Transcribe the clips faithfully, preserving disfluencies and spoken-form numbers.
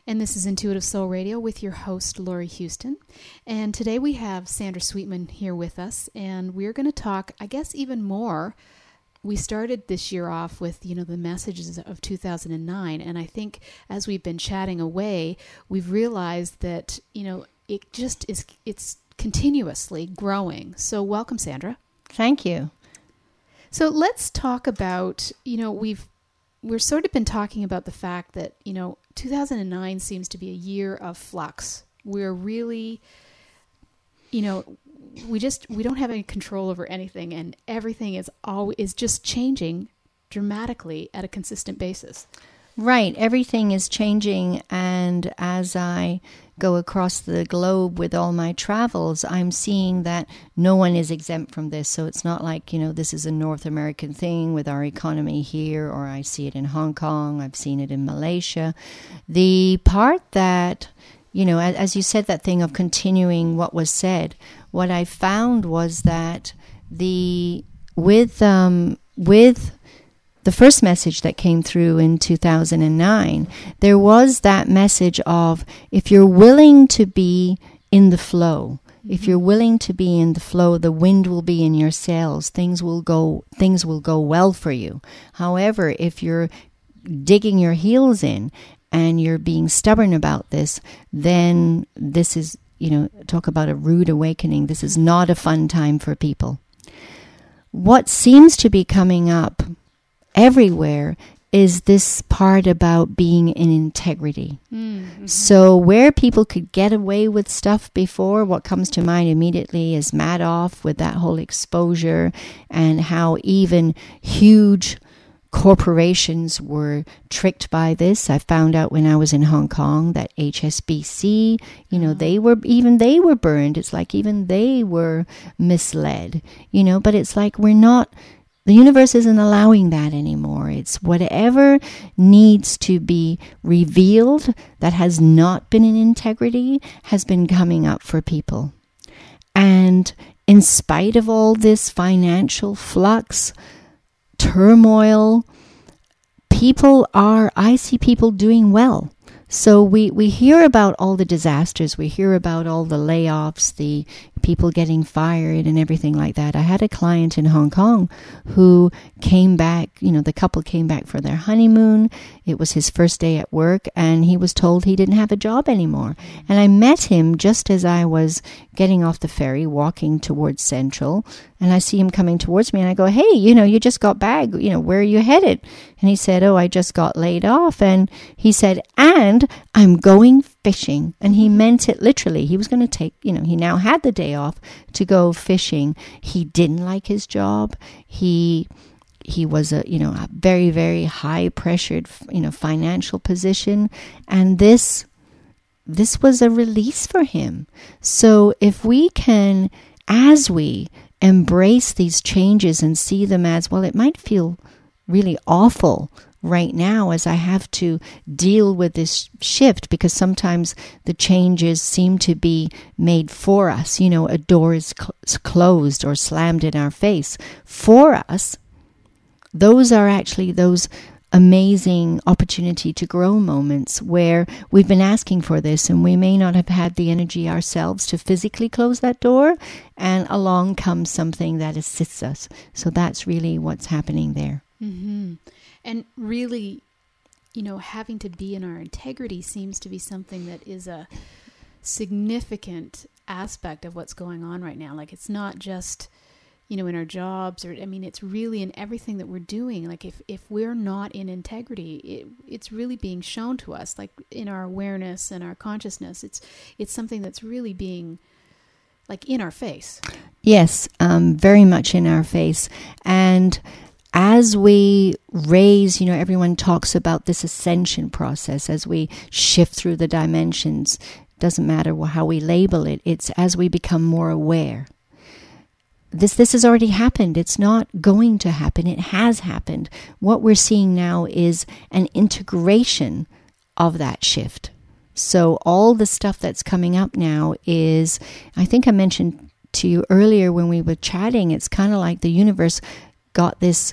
and this is Intuitive Soul Radio with your host, Lori Houston. And today we have Sandra Sweetman here with us, and we're going to talk, I guess, even more. We started this year off with, you know, the messages of two thousand nine, and I think as we've been chatting away, we've realized that, you know, it just is, it's continuously growing. So welcome, Sandra. Thank you. So let's talk about, you know, we've, we're sort of been talking about the fact that, you know, two thousand nine seems to be a year of flux. We're really, you know, we just, we don't have any control over anything, and everything is always, is just changing dramatically at a consistent basis. Right. Everything is changing. And as I go across the globe with all my travels, I'm seeing that no one is exempt from this. So it's not like, you know, this is a North American thing with our economy here, or I see it in Hong Kong. I've seen it in Malaysia. The part that, you know, as, as you said, that thing of continuing what was said, what I found was that the, with, um, with, the first message that came through in two thousand nine, there was that message of, if you're willing to be in the flow, mm-hmm. if you're willing to be in the flow, the wind will be in your sails. Things will go, things will go well for you. However, if you're digging your heels in and you're being stubborn about this, then this is, you know, talk about a rude awakening. This is not a fun time for people. What seems to be coming up everywhere is this part about being in integrity. Mm-hmm. So where people could get away with stuff before, what comes to mind immediately is Madoff with that whole exposure, and how even huge corporations were tricked by this. I found out when I was in Hong Kong that H S B C, you know, they were, even they were burned. It's like even they were misled, you know, but it's like we're not, the universe isn't allowing that anymore. It's whatever needs to be revealed that has not been in integrity has been coming up for people. And in spite of all this financial flux, turmoil, people are, I see people doing well. So we, we hear about all the disasters. We hear about all the layoffs, the people getting fired and everything like that. I had a client in Hong Kong who came back, you know, the couple came back for their honeymoon. It was his first day at work, and he was told he didn't have a job anymore. And I met him just as I was getting off the ferry, walking towards Central, and I see him coming towards me, and I go, hey, you know, you just got back, you know, where are you headed? And he said, oh, I just got laid off. And he said, and I'm going fishing. And he meant it literally. He was going to take, you know, he now had the day off to go fishing. He didn't like his job. He he was a, you know, a very, very high pressured, you know, financial position. And this this was a release for him. So if we can, as we embrace these changes and see them as, well, it might feel really awful right now as I have to deal with this shift, because sometimes the changes seem to be made for us. You know, a door is cl- closed or slammed in our face for us. Those are actually those amazing opportunity to grow moments where we've been asking for this, and we may not have had the energy ourselves to physically close that door, and along comes something that assists us. So that's really what's happening there. Mm-hmm. And really, you know, having to be in our integrity seems to be something that is a significant aspect of what's going on right now. Like, it's not just, you know, in our jobs, or, I mean, it's really in everything that we're doing. Like, if, if we're not in integrity, it, it's really being shown to us, like in our awareness and our consciousness. It's, it's something that's really being, like, in our face. Yes, um, very much in our face. And as we raise, you know, everyone talks about this ascension process as we shift through the dimensions. Doesn't matter how we label it. It's as we become more aware. This this has already happened. It's not going to happen. It has happened. What we're seeing now is an integration of that shift. So all the stuff that's coming up now is, I think I mentioned to you earlier when we were chatting, it's kind of like the universe got this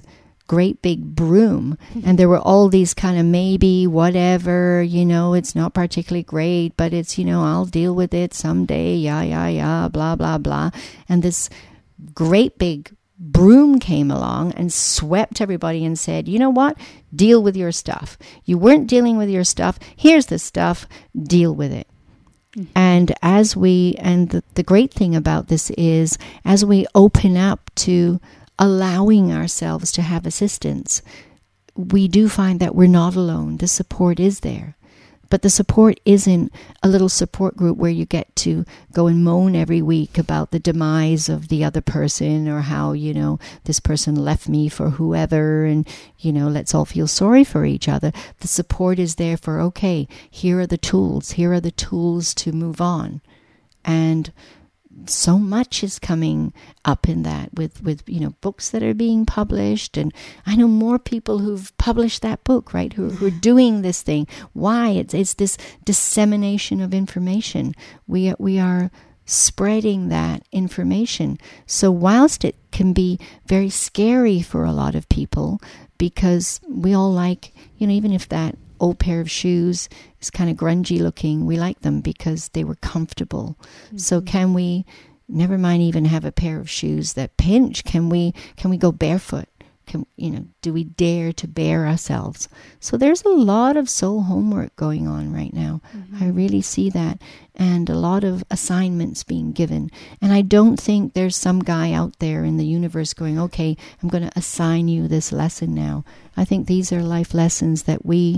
great big broom, and there were all these kind of maybe, whatever, you know, it's not particularly great, but it's, you know, I'll deal with it someday, yeah, yeah, yeah, blah, blah, blah. And this great big broom came along and swept everybody and said, you know what, deal with your stuff. You weren't dealing with your stuff. Here's the stuff, deal with it. Mm-hmm. And as we, and the, the great thing about this is, as we open up to allowing ourselves to have assistance, we do find that we're not alone. The support is there. But the support isn't a little support group where you get to go and moan every week about the demise of the other person, or how, you know, this person left me for whoever, and, you know, let's all feel sorry for each other. The support is there for, okay, here are the tools. Here are the tools to move on. And so much is coming up in that with, with, you know, books that are being published. And I know more people who've published that book, right, who, who are doing this thing. Why? It's, it's this dissemination of information. We, we are spreading that information. So whilst it can be very scary for a lot of people, because we all like, you know, even if that old pair of shoes is kind of grungy looking, we like them because they were comfortable. Mm-hmm. So can we, never mind even have a pair of shoes that pinch, can we can we go barefoot? Can, you know, do we dare to bare ourselves? So there's a lot of soul homework going on right now. Mm-hmm. I really see that, and a lot of assignments being given. And I don't think there's some guy out there in the universe going, okay, I'm going to assign you this lesson now. I think these are life lessons that we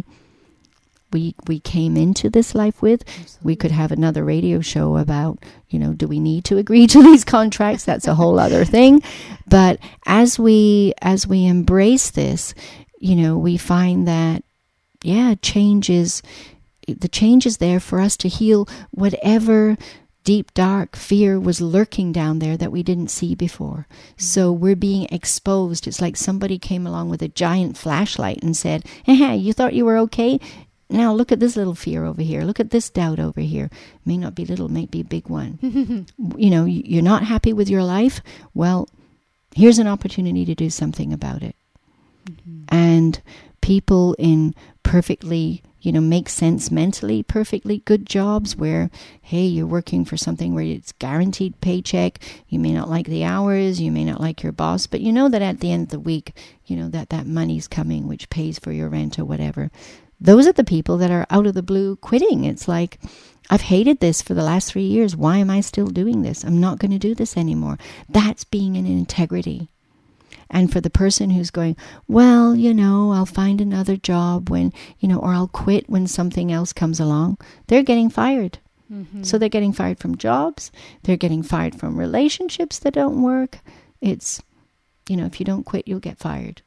We we came into this life with. Absolutely. We could have another radio show about, you know, do we need to agree to these contracts? That's a whole other thing. But as we as we embrace this, you know, we find that, yeah, change is, the change is there for us to heal whatever deep, dark fear was lurking down there that we didn't see before. Mm-hmm. So we're being exposed. It's like somebody came along with a giant flashlight and said, hey, you thought you were okay? Now look at this little fear over here. Look at this doubt over here. May not be little, may be a big one. You know, you're not happy with your life? Well, here's an opportunity to do something about it. Mm-hmm. And people in perfectly, you know, make sense mentally, perfectly good jobs where, hey, you're working for something where it's guaranteed paycheck. You may not like the hours, you may not like your boss, but you know that at the end of the week, you know, that that money's coming, which pays for your rent or whatever. Those are the people that are out of the blue quitting. It's like, I've hated this for the last three years. Why am I still doing this? I'm not going to do this anymore. That's being in integrity. And for the person who's going, well, you know, I'll find another job when, you know, or I'll quit when something else comes along, they're getting fired. Mm-hmm. So they're getting fired from jobs. They're getting fired from relationships that don't work. It's, you know, if you don't quit, you'll get fired.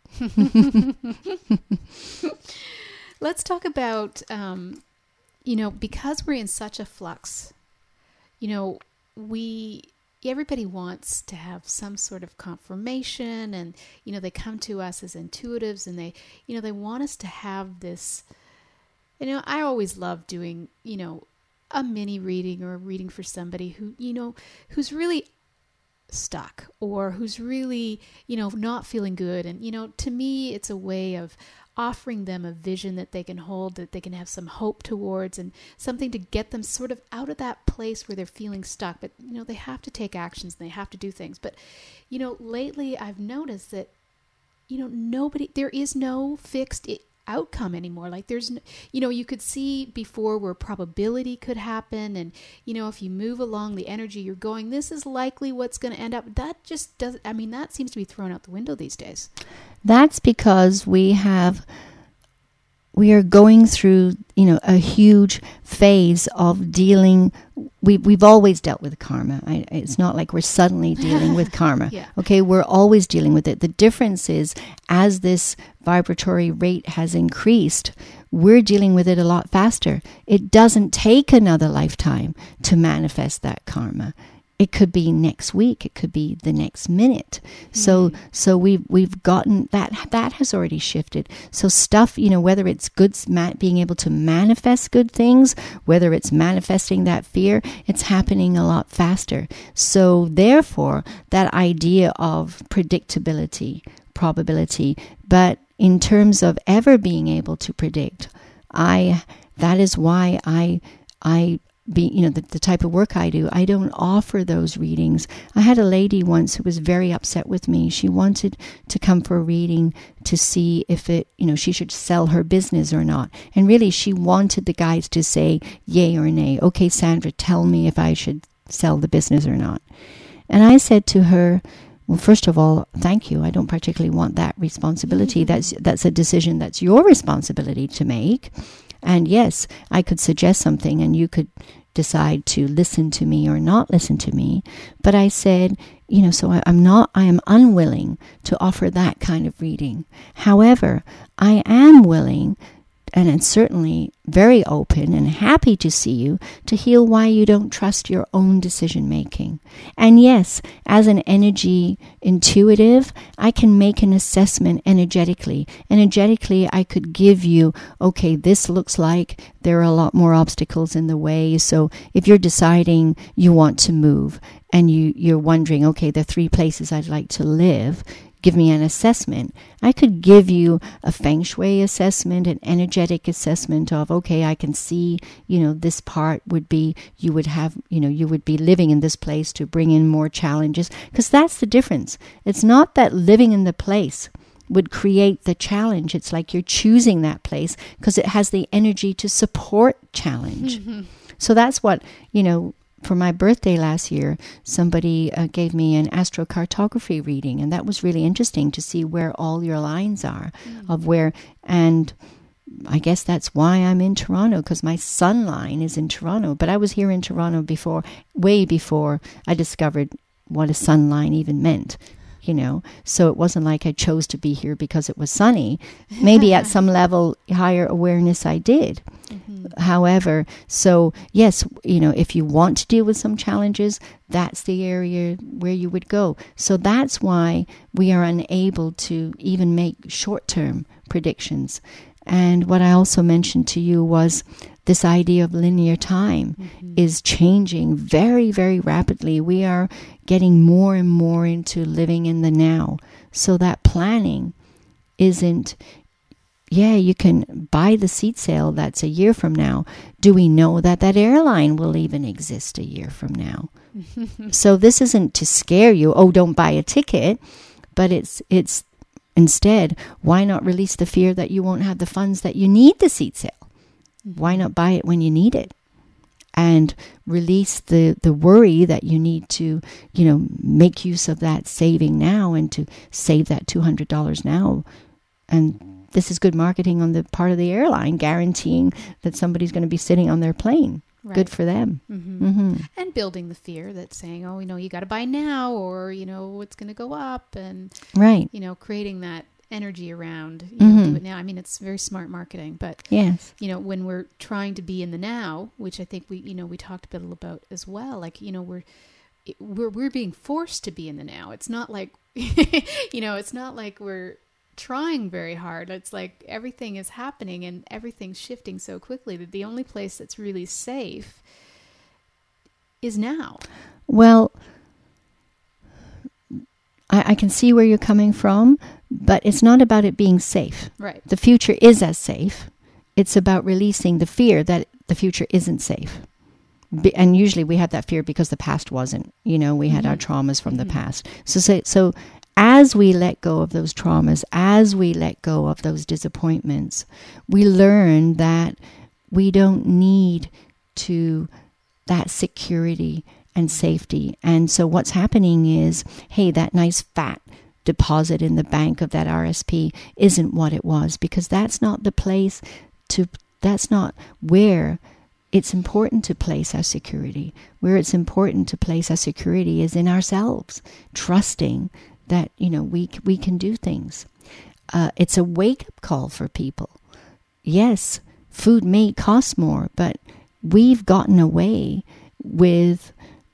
Let's talk about, um, you know, because we're in such a flux, you know, we, everybody wants to have some sort of confirmation, and, you know, they come to us as intuitives, and they, you know, they want us to have this, you know, I always love doing, you know, a mini reading or a reading for somebody who, you know, who's really stuck, or who's really, you know, not feeling good. And, you know, to me, it's a way of offering them a vision that they can hold, that they can have some hope towards, and something to get them sort of out of that place where they're feeling stuck. But, you know, they have to take actions and they have to do things. But, you know, lately I've noticed that, you know, nobody, there is no fixed outcome anymore. Like there's, you know, you could see before where probability could happen. And, you know, if you move along the energy you're going, this is likely what's going to end up. That just doesn't, I mean, that seems to be thrown out the window these days. That's because we have, we are going through, you know, a huge phase of dealing. We, we've always dealt with karma. I, it's not like we're suddenly dealing with karma. Yeah. Okay, we're always dealing with it. The difference is, as this vibratory rate has increased, we're dealing with it a lot faster. It doesn't take another lifetime to manifest that karma. it could be next week. It could be the next minute. Mm-hmm. So, so we've, we've gotten that, that has already shifted. So stuff, you know, whether it's good, being able to manifest good things, whether it's manifesting that fear, it's happening a lot faster. So therefore, that idea of predictability, probability, but in terms of ever being able to predict, I, that is why I, I, Be, you know, the, the type of work I do, I don't offer those readings. I had a lady once who was very upset with me. She wanted to come for a reading to see if it, you know, she should sell her business or not. And really, she wanted the guys to say yay or nay. Okay, Sandra, tell me if I should sell the business or not. And I said to her, well, first of all, thank you. I don't particularly want that responsibility. Mm-hmm. That's that's a decision that's your responsibility to make. And yes, I could suggest something and you could decide to listen to me or not listen to me. But I said, you know, so I, I'm not, I am unwilling to offer that kind of reading. However, I am willing and I'm certainly very open and happy to see you to heal why you don't trust your own decision making. And yes, as an energy intuitive, I can make an assessment energetically. Energetically, I could give you, okay, this looks like there are a lot more obstacles in the way. So if you're deciding you want to move and you, you're wondering, okay, there are three places I'd like to live, give me an assessment. I could give you a feng shui assessment, an energetic assessment of, okay, I can see, you know, this part would be, you would have, you know, you would be living in this place to bring in more challenges. Because that's the difference. It's not that living in the place would create the challenge. It's like you're choosing that place because it has the energy to support challenge. Mm-hmm. So that's what, you know, for my birthday last year, somebody uh, gave me an astrocartography reading, and that was really interesting to see where all your lines are, mm. of where, and I guess that's why I'm in Toronto, because my sun line is in Toronto, but I was here in Toronto before, way before I discovered what a sun line even meant. You know, so it wasn't like I chose to be here because it was sunny. Maybe at some level, higher awareness, I did. Mm-hmm. However, so yes, you know, if you want to deal with some challenges, that's the area where you would go. So that's why we are unable to even make short-term predictions. And what I also mentioned to you was this idea of linear time mm-hmm. is changing very, very rapidly. We are getting more and more into living in the now. So that planning isn't, yeah, you can buy the seat sale that's a year from now. Do we know that that airline will even exist a year from now? So this isn't to scare you, oh, don't buy a ticket, but it's it's instead, why not release the fear that you won't have the funds that you need the seat sale? Why not buy it when you need it? And release the, the worry that you need to, you know, make use of that saving now and to save that two hundred dollars now. And this is good marketing on the part of the airline, guaranteeing that somebody's going to be sitting on their plane. Right. Good for them. Mm-hmm. Mm-hmm. And building the fear that's saying, oh, you know, you got to buy now, or, you know, it's going to go up. And, right. you know, creating that energy around, you know, mm-hmm. do it now. I mean, it's very smart marketing, but, yes, you know, when we're trying to be in the now, which I think we, you know, we talked a bit about as well, like, you know, we're, we're, we're being forced to be in the now. It's not like, you know, it's not like we're trying very hard. It's like everything is happening and everything's shifting so quickly that the only place that's really safe is now. Well, I, I can see where you're coming from, but it's not about it being safe. Right. The future is as safe. It's about releasing the fear that the future isn't safe. Be, and usually we have that fear because the past wasn't. You know, we had mm-hmm. our traumas from mm-hmm. the past. So, so, so as we let go of those traumas, as we let go of those disappointments, we learn that we don't need to that security and safety. And so what's happening is, hey, that nice fat deposit in the bank of that R S P isn't what it was, because that's not the place to, that's not where it's important to place our security. Where it's important to place our security is in ourselves, trusting that, you know, we we can do things. Uh, it's a wake-up call for people. Yes, food may cost more, but we've gotten away with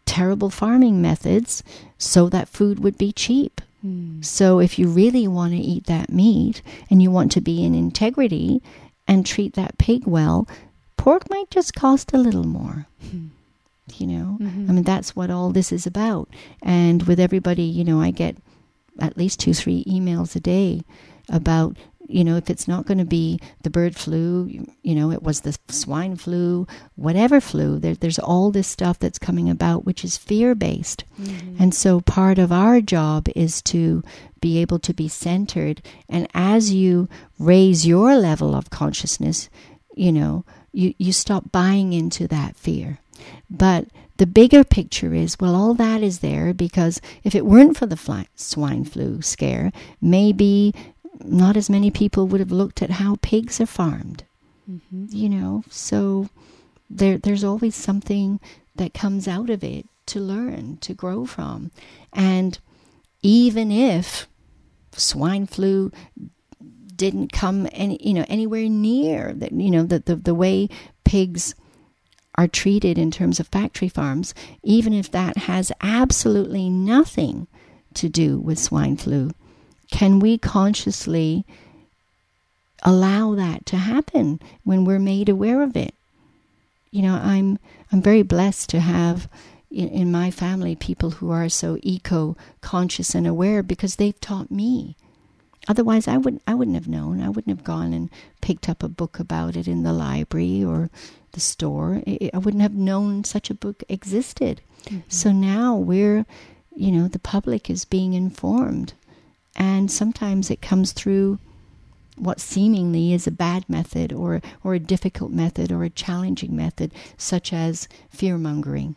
terrible farming methods so that food would be cheap. Mm. So if you really want to eat that meat and you want to be in integrity and treat that pig well, pork might just cost a little more. Mm. You know, mm-hmm. I mean, that's what all this is about. And with everybody, you know, I get at least two, three emails a day about, you know, if it's not going to be the bird flu, you know, it was the swine flu, whatever flu, there, there's all this stuff that's coming about, which is fear-based. Mm-hmm. And so part of our job is to be able to be centered. And as you raise your level of consciousness, you know, you, you stop buying into that fear. But the bigger picture is, well, all that is there because if it weren't for the fly, swine flu scare, maybe not as many people would have looked at how pigs are farmed. Mm-hmm. You know, so there, there's always something that comes out of it to learn, to grow from. And even if swine flu didn't come any, you know, anywhere near that, you know, the, the, the way pigs are treated in terms of factory farms, even if that has absolutely nothing to do with swine flu, can we consciously allow that to happen when we're made aware of it? You know, I'm I'm very blessed to have in, in my family people who are so eco-conscious and aware because they've taught me. Otherwise, I wouldn't I wouldn't have known. I wouldn't have gone and picked up a book about it in the library or the store. I wouldn't have known such a book existed. Mm-hmm. So now we're, you know, the public is being informed. And sometimes it comes through what seemingly is a bad method or, or a difficult method or a challenging method, such as fear-mongering.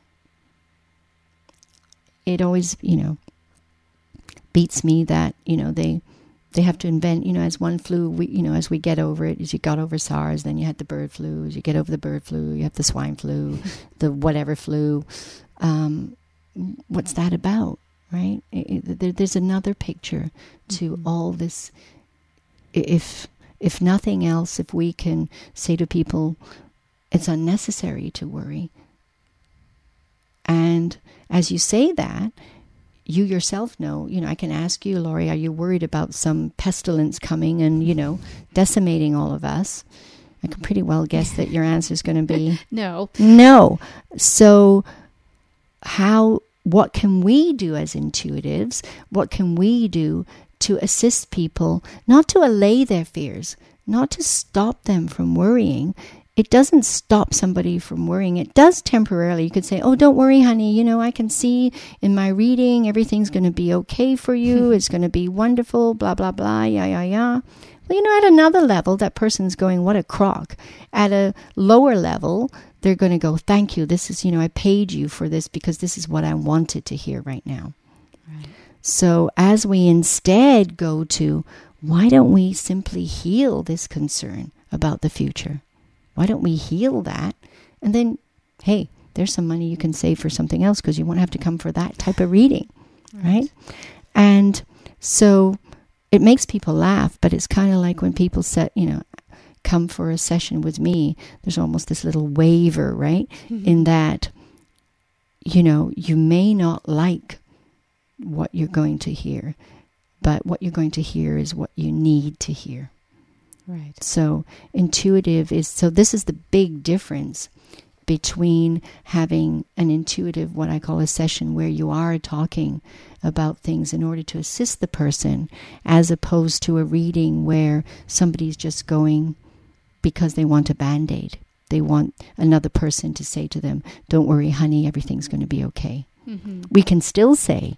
It always, you know, beats me that, you know, they... They have to invent, you know, as one flu, we, you know, as we get over it, as you got over SARS, then you had the bird flu. As you get over the bird flu, you have the swine flu, the whatever flu. Um, what's that about, right? It, it, there, there's another picture to mm-hmm. all this. If if nothing else, if we can say to people, it's unnecessary to worry. And as you say that, you yourself know, you know, I can ask you, Laurie, are you worried about some pestilence coming and, you know, decimating all of us? I can pretty well guess that your answer is going to be no. No. So how, what can we do as intuitives? What can we do to assist people, not to allay their fears, not to stop them from worrying? It doesn't stop somebody from worrying. It does temporarily. You could say, oh, don't worry, honey. You know, I can see in my reading, everything's going to be okay for you. It's going to be wonderful, blah, blah, blah, yeah, yeah, yeah. Well, you know, at another level, that person's going, what a crock. At a lower level, they're going to go, thank you. This is, you know, I paid you for this because this is what I wanted to hear right now. Right. So as we instead go to, why don't we simply heal this concern about the future? Why don't we heal that? And then, hey, there's some money you can save for something else because you won't have to come for that type of reading, right? right? And so it makes people laugh, but it's kind of like when people set, you know, come for a session with me, there's almost this little waiver, right? Mm-hmm. In that, you know, you may not like what you're going to hear, but what you're going to hear is what you need to hear. Right. So intuitive is, so this is the big difference between having an intuitive, what I call a session where you are talking about things in order to assist the person, as opposed to a reading where somebody's just going because they want a Band-Aid. They want another person to say to them, don't worry, honey, everything's going to be okay. Mm-hmm. We can still say,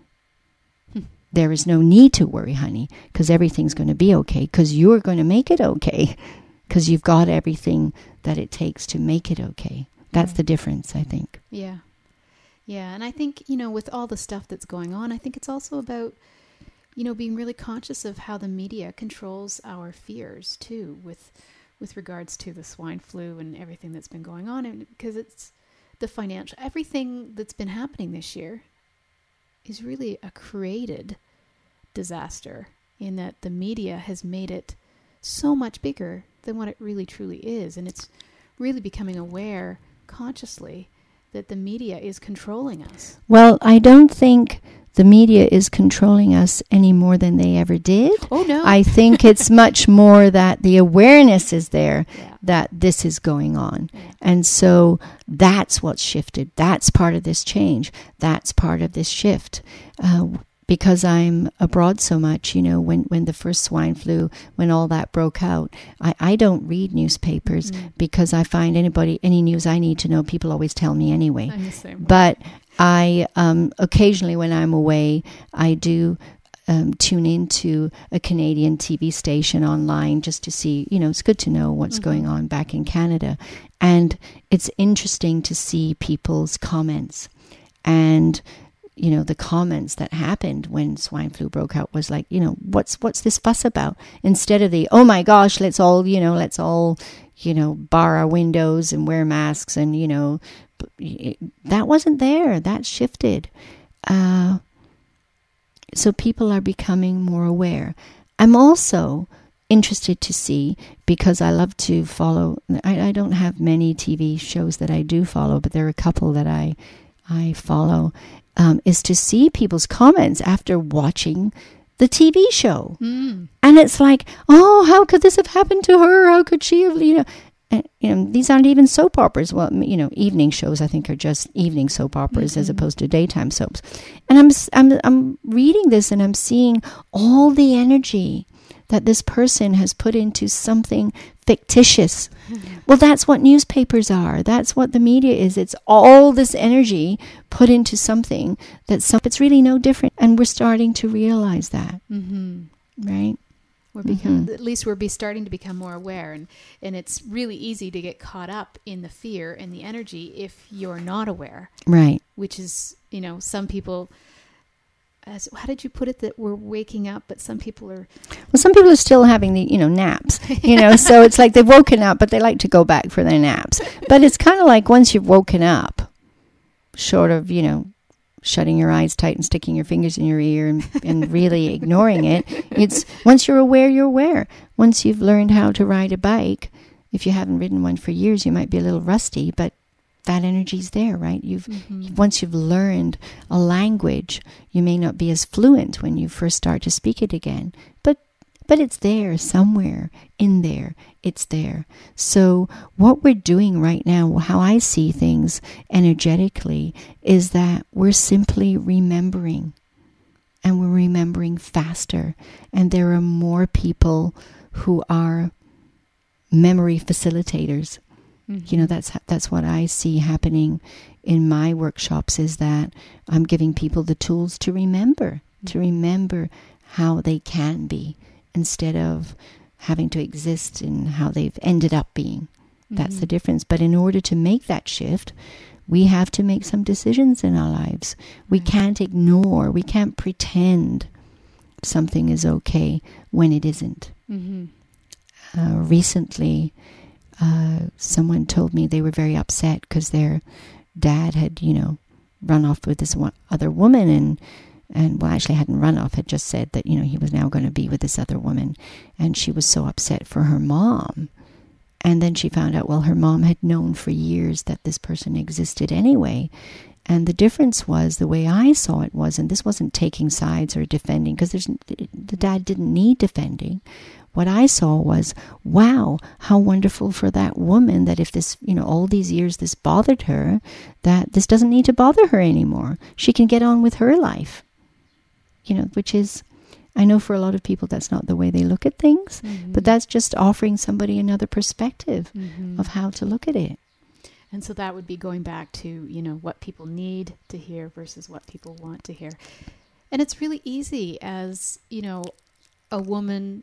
there is no need to worry, honey, because everything's going to be okay, because you're going to make it okay, because you've got everything that it takes to make it okay. That's right. The difference, I think. Yeah. Yeah, and I think, you know, with all the stuff that's going on, I think it's also about, you know, being really conscious of how the media controls our fears, too, with with regards to the swine flu and everything that's been going on, and because it's the financial, everything that's been happening this year is really a created disaster, in that the media has made it so much bigger than what it really truly is. And it's really becoming aware consciously that the media is controlling us. Well, I don't think the media is controlling us any more than they ever did. Oh, no. I think it's much more that the awareness is there Yeah. that this is going on. Yeah. And so that's what's shifted. That's part of this change. That's part of this shift. Uh, because I'm abroad so much, you know, when, when the first swine flu, when all that broke out, I, I don't read newspapers Mm-hmm. because I find anybody, any news I need to know, people always tell me anyway. I'm the same way. But I, um, occasionally when I'm away, I do um, tune into a Canadian T V station online just to see, you know, it's good to know what's Mm-hmm. going on back in Canada. And it's interesting to see people's comments. And, you know, the comments that happened when swine flu broke out was like, you know, what's what's this fuss about? Instead of the, oh my gosh, let's all, you know, let's all, you know, bar our windows and wear masks and, you know, that wasn't there. That shifted. Uh, so people are becoming more aware. I'm also interested to see, because I love to follow, I, I don't have many T V shows that I do follow, but there are a couple that I, I follow, um, is to see people's comments after watching the T V show. Mm. And it's like, oh, how could this have happened to her? How could she have, you know, and, you know, these aren't even soap operas. Well, you know, evening shows I think are just evening soap operas mm-hmm. as opposed to daytime soaps. And I'm I'm I'm reading this and I'm seeing all the energy that this person has put into something fictitious. Well, that's what newspapers are. That's what the media is. It's all this energy put into something that's some, it's really no different. And we're starting to realize that, Mm-hmm. right? We're become, Mhm. At least we're be starting to become more aware, and, and it's really easy to get caught up in the fear and the energy if you're not aware, Right. which is, you know, some people, as how did you put it, that we're waking up, but some people are... Well, some people are still having the, you know, naps, you know, so it's like they've woken up, but they like to go back for their naps. But it's kind of like once you've woken up, short of, you know, shutting your eyes tight and sticking your fingers in your ear and, and really ignoring it. It's once you're aware, you're aware. Once you've learned how to ride a bike, if you haven't ridden one for years, you might be a little rusty, but that energy's there, right? You've Mm-hmm. once you've learned a language, you may not be as fluent when you first start to speak it again, but but it's there somewhere in there. It's there. So what we're doing right now, how I see things energetically, is that we're simply remembering, and we're remembering faster. And there are more people who are memory facilitators. Mm-hmm. You know, that's that's what I see happening in my workshops, is that I'm giving people the tools to remember, mm-hmm. to remember how they can be, instead of having to exist in how they've ended up being. Mm-hmm. That's the difference. But in order to make that shift, we have to make some decisions in our lives. We Right. can't ignore, we can't pretend something is okay when it isn't. Mm-hmm. Uh, recently, uh, someone told me they were very upset because their dad had, you know, run off with this one other woman, and and well, actually hadn't run off, had just said that, you know, he was now going to be with this other woman, and she was so upset for her mom. And then she found out, well, her mom had known for years that this person existed anyway. And the difference was, the way I saw it was, and this wasn't taking sides or defending, because there's the dad didn't need defending. What I saw was, wow, how wonderful for that woman that if this, you know, all these years this bothered her, that this doesn't need to bother her anymore. She can get on with her life. You know, which is, I know for a lot of people that's not the way they look at things, Mm-hmm. but that's just offering somebody another perspective Mm-hmm. of how to look at it. And so that would be going back to, you know, what people need to hear versus what people want to hear. And it's really easy as, you know, a woman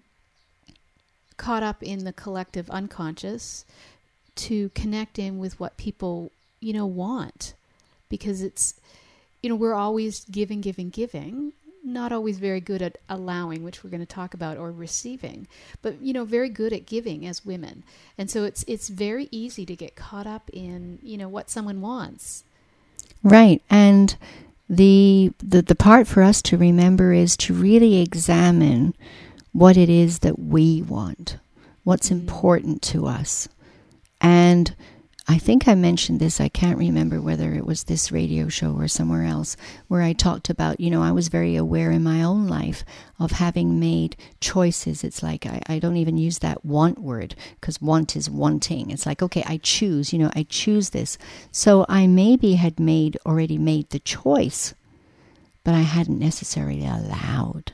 caught up in the collective unconscious to connect in with what people, you know, want. Because it's, you know, we're always giving, giving, giving. Not always very good at allowing, which we're going to talk about, or receiving, but, you know, very good at giving as women. And so it's it's very easy to get caught up in, you know, what someone wants. Right. And the, the the part for us to remember is to really examine what it is that we want, what's Mm. important to us. And I think I mentioned this, I can't remember whether it was this radio show or somewhere else, where I talked about, you know, I was very aware in my own life of having made choices. It's like, I, I don't even use that want word, because want is wanting. It's like, okay, I choose, you know, I choose this. So I maybe had made, already made the choice, but I hadn't necessarily allowed.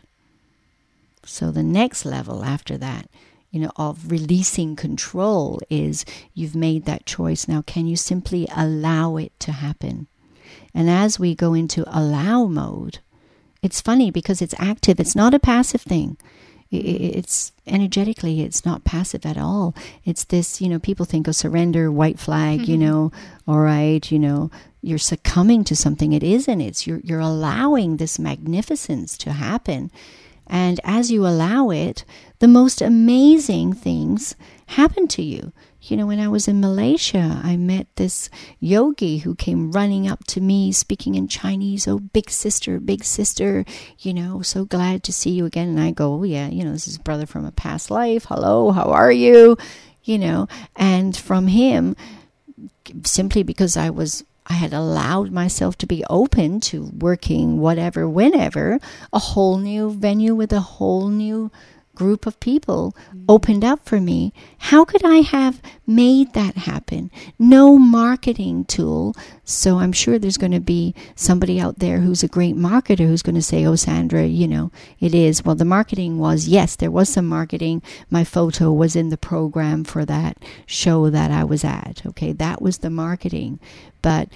So the next level after that, you know, of releasing control is you've made that choice. Now, can you simply allow it to happen? And as we go into allow mode, it's funny because it's active. It's not a passive thing. It's energetically, it's not passive at all. It's this, you know, people think of surrender, white flag, mm-hmm. you know, all right, you know, you're succumbing to something. It isn't. It's you're you're allowing this magnificence to happen. And as you allow it, the most amazing things happen to you. You know, when I was in Malaysia, I met this yogi who came running up to me, speaking in Chinese. Oh, big sister, big sister, you know, so glad to see you again. And I go, oh, yeah, you know, this is brother from a past life. Hello, how are you? You know, and from him, simply because I was I had allowed myself to be open to working whatever, whenever, a whole new venue with a whole new group of people mm-hmm. opened up for me. How could I have made that happen? No marketing tool. So I'm sure there's going to be somebody out there who's a great marketer who's going to say, oh, Sandra, you know, it is. Well, the marketing was, yes, there was some marketing. My photo was in the program for that show that I was at. Okay, that was the marketing. But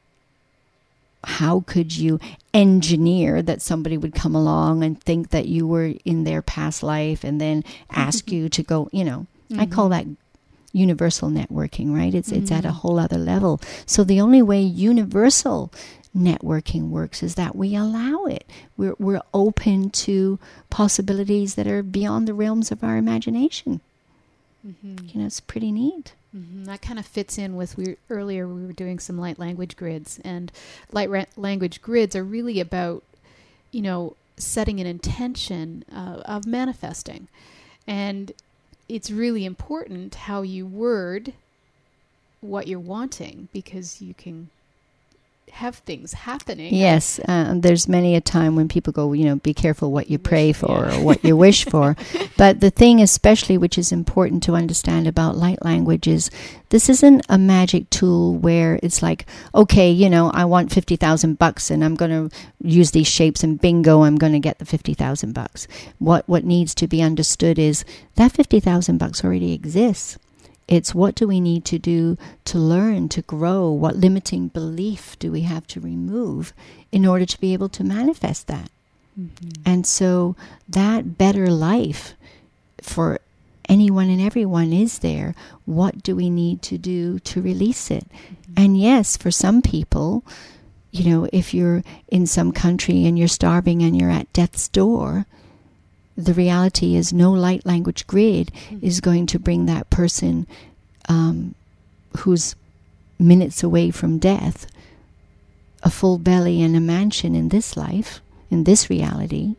how could you engineer that somebody would come along and think that you were in their past life and then ask mm-hmm. you to go, you know, mm-hmm. I call that universal networking, right? It's mm-hmm. it's at a whole other level. So the only way universal networking works is that we allow it. We're we're open to possibilities that are beyond the realms of our imagination. Mm-hmm. You know, it's pretty neat. Mm-hmm. That kind of fits in with we earlier we were doing some light language grids, and light ra- language grids are really about, you know, setting an intention uh, of manifesting, and it's really important how you word what you're wanting, because you can have things happening. Yes, uh, there's many a time when people go, you know, be careful what you pray for yeah. or what you wish for. But the thing especially which is important to understand about light language is this isn't a magic tool where it's like, okay, you know, I want fifty thousand bucks and I'm going to use these shapes and bingo, I'm going to get the fifty thousand bucks. What what needs to be understood is that fifty thousand bucks already exists. It's what do we need to do to learn, to grow? What limiting belief do we have to remove in order to be able to manifest that? Mm-hmm. And so that better life for anyone and everyone is there. What do we need to do to release it? Mm-hmm. And yes, for some people, you know, if you're in some country and you're starving and you're at death's door, the reality is no light language grid mm-hmm. is going to bring that person um, who's minutes away from death a full belly and a mansion in this life, in this reality.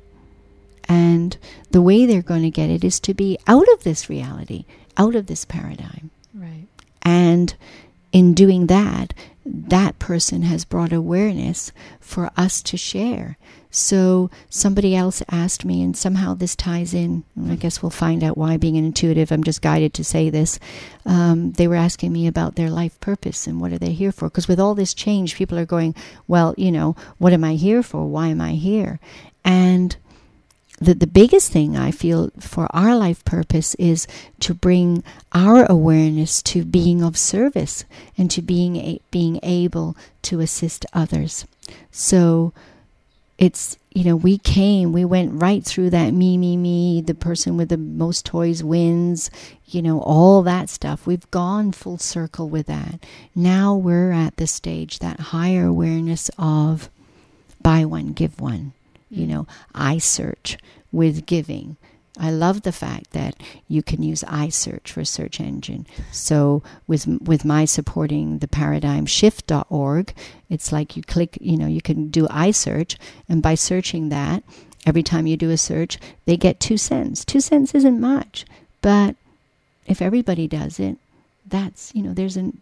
And the way they're going to get it is to be out of this reality, out of this paradigm. Right. And in doing that, that person has brought awareness for us to share. So somebody else asked me, and somehow this ties in, and I guess we'll find out why, being an intuitive, I'm just guided to say this. Um, they were asking me about their life purpose and what are they here for? Because with all this change, people are going, well, you know, what am I here for? Why am I here? And the, the biggest thing I feel for our life purpose is to bring our awareness to being of service and to being a, being able to assist others. So it's, you know, we came, we went right through that me, me, me, the person with the most toys wins, you know, all that stuff. We've gone full circle with that. Now we're at the stage, that higher awareness of buy one, give one. You know, iSearch with giving. I love the fact that you can use iSearch for a search engine. So with with my supporting the paradigm shift dot org, it's like you click, you know, you can do iSearch, and by searching that, every time you do a search, they get two cents. Two cents isn't much, but if everybody does it, that's, you know, there's an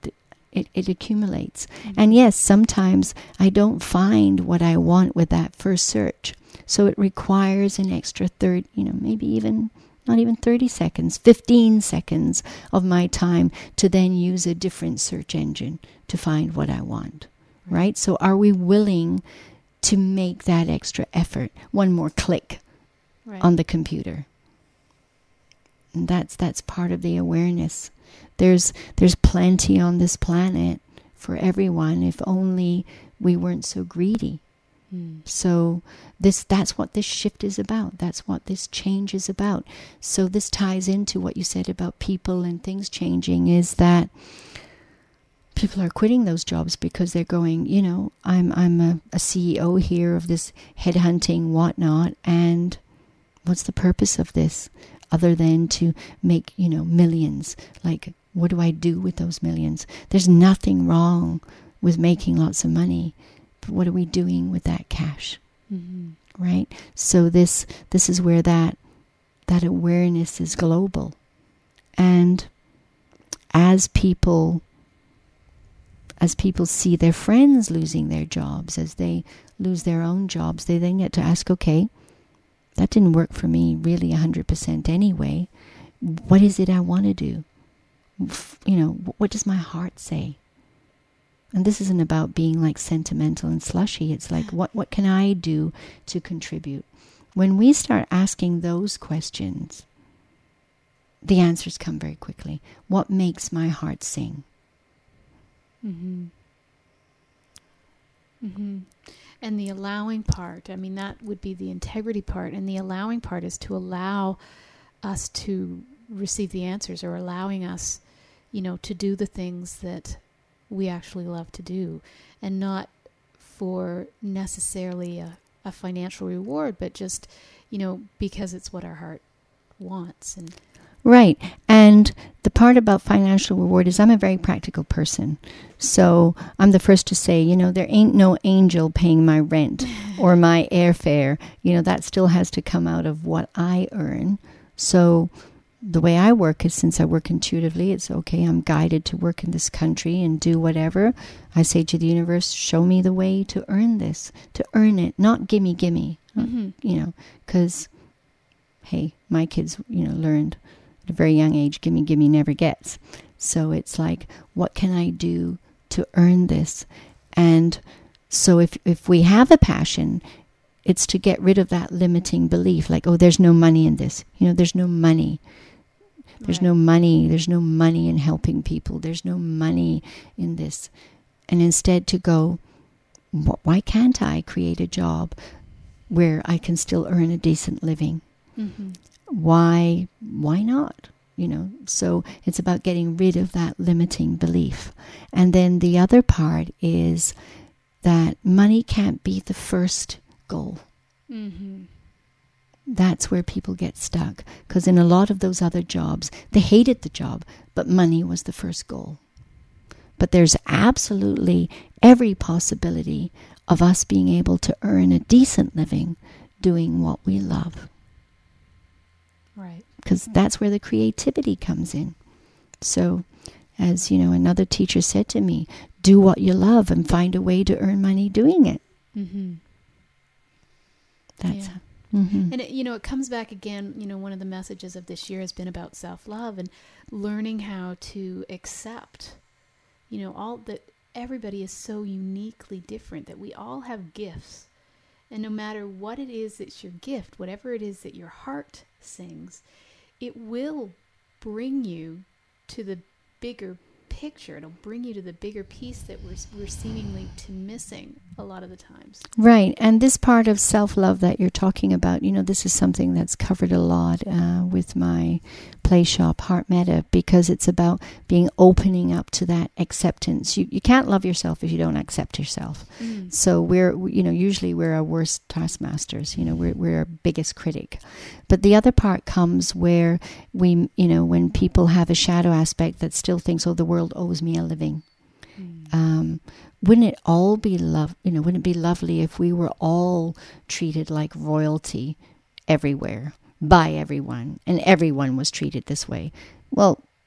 it, it accumulates. Mm-hmm. And yes, sometimes I don't find what I want with that first search. So it requires an extra third, you know, maybe even not even thirty seconds, fifteen seconds of my time to then use a different search engine to find what I want, right? right? So are we willing to make that extra effort, one more click right. on the computer? And that's that's part of the awareness. There's there's plenty on this planet for everyone if only we weren't so greedy. Mm. So this that's what this shift is about. That's what this change is about. So this ties into what you said about people and things changing, is that people are quitting those jobs because they're going, you know, I'm I'm a, a C E O here of this headhunting whatnot, and what's the purpose of this other than to make, you know, millions? Like, what do I do with those millions? There's nothing wrong with making lots of money. But what are we doing with that cash? Mm-hmm. Right? So this this is where that that awareness is global. And as people as people see their friends losing their jobs, as they lose their own jobs, they then get to ask, okay, that didn't work for me really one hundred percent anyway. What is it I want to do? You know, what does my heart say? And this isn't about being like sentimental and slushy. It's like, what, what can I do to contribute? When we start asking those questions, the answers come very quickly. What makes my heart sing? Mm-hmm. Mm-hmm. And the allowing part, I mean, that would be the integrity part. And the allowing part is to allow us to receive the answers, or allowing us, you know, to do the things that we actually love to do, and not for necessarily a, a financial reward, but just, you know, because it's what our heart wants. And right. And the part about financial reward is I'm a very practical person. So I'm the first to say, you know, there ain't no angel paying my rent or my airfare. You know, that still has to come out of what I earn. So the way I work is, since I work intuitively, it's okay, I'm guided to work in this country and do whatever. I say to the universe, show me the way to earn this, to earn it, not gimme, gimme, mm-hmm. you know, because, hey, my kids, you know, learned at a very young age, gimme, gimme never gets. So it's like, what can I do to earn this? And so if if we have a passion, it's to get rid of that limiting belief, like, oh, there's no money in this. You know, there's no money. There's right. no money. There's no money in helping people. There's no money in this. And instead to go, why can't I create a job where I can still earn a decent living? Mm-hmm. Why, why not? You know, so it's about getting rid of that limiting belief. And then the other part is that money can't be the first goal. Mm-hmm. That's where people get stuck, because in a lot of those other jobs, they hated the job, but money was the first goal. But there's absolutely every possibility of us being able to earn a decent living doing what we love. Right. Because that's where the creativity comes in. So, as you know, another teacher said to me, do what you love and find a way to earn money doing it. Mm-hmm. That's yeah. Mm-hmm. And, it, you know, it comes back again, you know, one of the messages of this year has been about self-love and learning how to accept, you know, all that everybody is so uniquely different, that we all have gifts. And no matter what it is that's your gift, whatever it is that your heart sings, it will bring you to the bigger picture. It'll bring you to the bigger piece that we're, we're seemingly to missing a lot of the times. Right. And this part of self-love that you're talking about, you know, this is something that's covered a lot uh, with my play shop, Heart Meta, because it's about being opening up to that acceptance. You you can't love yourself if you don't accept yourself. Mm. So we're, you know, usually we're our worst taskmasters. You know, we're, we're our biggest critic. But the other part comes where we, you know, when people have a shadow aspect that still thinks, oh, the world owes me a living. Mm. Um, wouldn't it all be love? You know, wouldn't it be lovely if we were all treated like royalty everywhere by everyone, and everyone was treated this way? Well,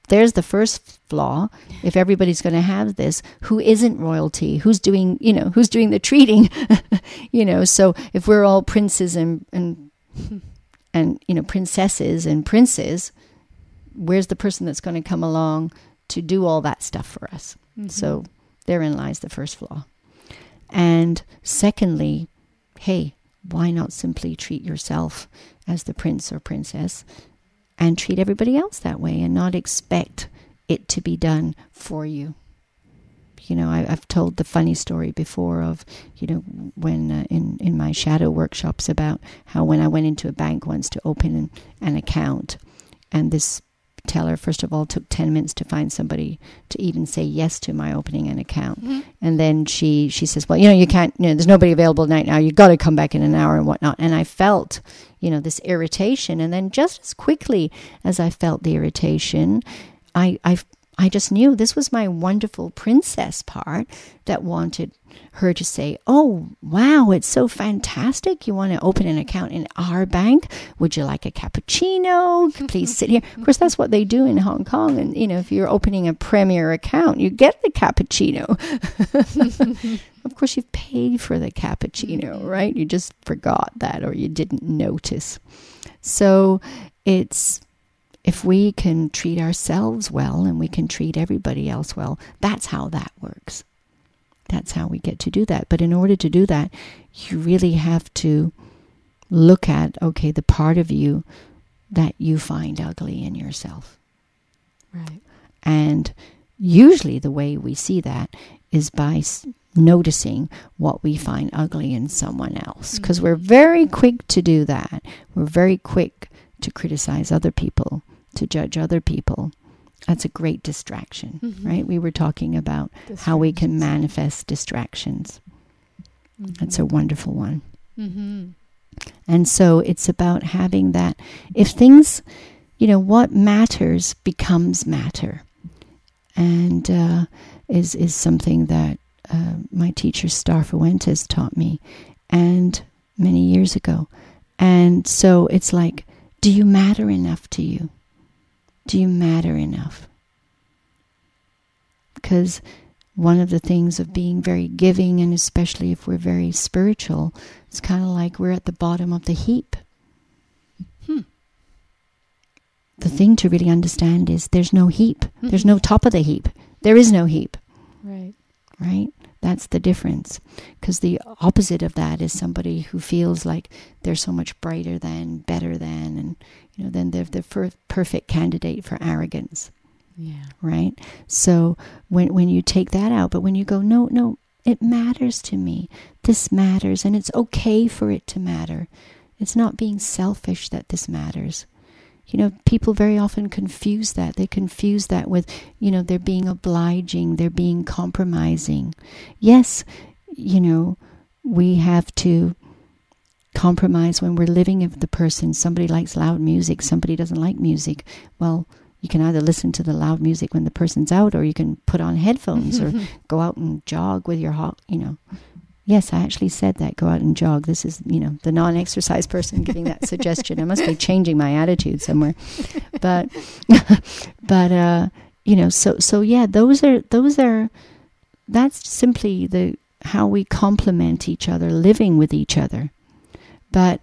there's the first flaw. If everybody's going to have this, who isn't royalty? Who's doing, you know, who's doing the treating? You know, so if we're all princes and, and, and, you know, princesses and princes, where's the person that's going to come along to do all that stuff for us? Mm-hmm. So therein lies the first flaw. And secondly, hey, why not simply treat yourself as the prince or princess and treat everybody else that way and not expect it to be done for you? You know, I, I've told the funny story before of, you know, when uh, in, in my shadow workshops about how when I went into a bank once to open an, an account, and this teller, first of all, took ten minutes to find somebody to even say yes to my opening an account. Mm-hmm. And then she, she says, well, you know, you can't, you know, there's nobody available right now. You've got to come back in an hour and whatnot. And I felt, you know, this irritation. And then just as quickly as I felt the irritation, I, I, I just knew this was my wonderful princess part that wanted her to say, oh, wow, it's so fantastic. You want to open an account in our bank? Would you like a cappuccino? Please sit here. Of course, that's what they do in Hong Kong. And, you know, if you're opening a Premier account, you get the cappuccino. Of course, you've paid for the cappuccino, right? You just forgot that or you didn't notice. So it's, if we can treat ourselves well and we can treat everybody else well, that's how that works. That's how we get to do that. But in order to do that, you really have to look at, okay, the part of you that you find ugly in yourself. Right. And usually the way we see that is by s- noticing what we find ugly in someone else. Because mm-hmm. we're very quick to do that. We're very quick to criticize other people, to judge other people. That's a great distraction, mm-hmm. right? We were talking about how we can manifest distractions. Mm-hmm. That's a wonderful one. Mm-hmm. And so it's about having that. If things, you know, what matters becomes matter. And uh, is, is something that uh, my teacher, Star Fuentes, taught me and many years ago. And so it's like, do you matter enough to you? Do you matter enough? Because one of the things of being very giving, and especially if we're very spiritual, it's kind of like we're at the bottom of the heap. Hmm. The thing to really understand is there's no heap. Mm-hmm. There's no top of the heap. There is no heap. Right. Right? That's the difference. Because the opposite of that is somebody who feels like they're so much brighter than, better than, and you know, then they're the first perfect candidate for arrogance. Yeah. Right? So when when you take that out, but when you go, no, no, it matters to me. This matters, and it's okay for it to matter. It's not being selfish that this matters. You know, people very often confuse that. They confuse that with, you know, they're being obliging, they're being compromising. Yes, you know, we have to compromise when we're living with the person. Somebody likes loud music, somebody doesn't like music. Well, you can either listen to the loud music when the person's out, or you can put on headphones or go out and jog with your hot, you know. Yes, I actually said that, go out and jog. This is, you know, the non-exercise person giving that suggestion. I must be changing my attitude somewhere. But, but uh, you know, so, so yeah, those are, those are, that's simply the, how we complement each other, living with each other. But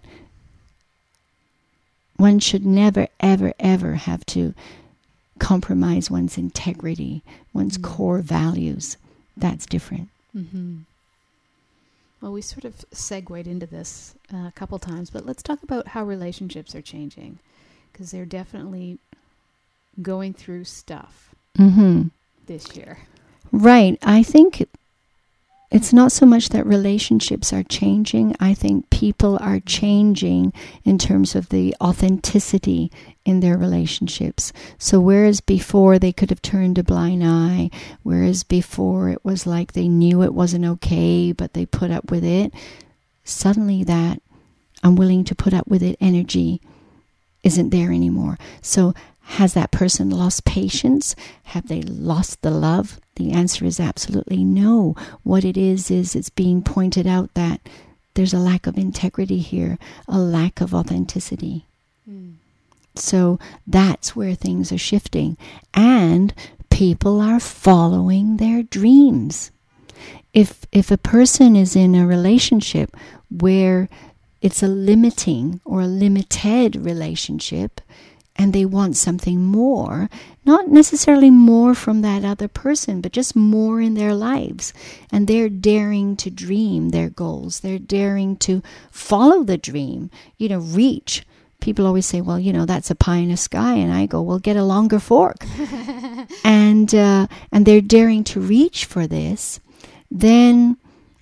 one should never, ever, ever have to compromise one's integrity, one's mm-hmm. core values. That's different. Mm-hmm. Well, we sort of segued into this uh, a couple times, but let's talk about how relationships are changing, because they're definitely going through stuff mm-hmm. this year. Right. I think it's not so much that relationships are changing. I think people are changing in terms of the authenticity in their relationships. So whereas before they could have turned a blind eye, whereas before it was like they knew it wasn't okay, but they put up with it, suddenly that I'm willing to put up with it energy isn't there anymore. So has that person lost patience? Have they lost the love? The answer is absolutely no. What it is, is it's being pointed out that there's a lack of integrity here, a lack of authenticity. Mm. So that's where things are shifting. And people are following their dreams. If if a person is in a relationship where it's a limiting or a limited relationship, and they want something more, not necessarily more from that other person, but just more in their lives. And they're daring to dream their goals. They're daring to follow the dream, you know, reach. People always say, well, you know, that's a pie in the sky. And I go, well, get a longer fork. and uh, and they're daring to reach for this. Then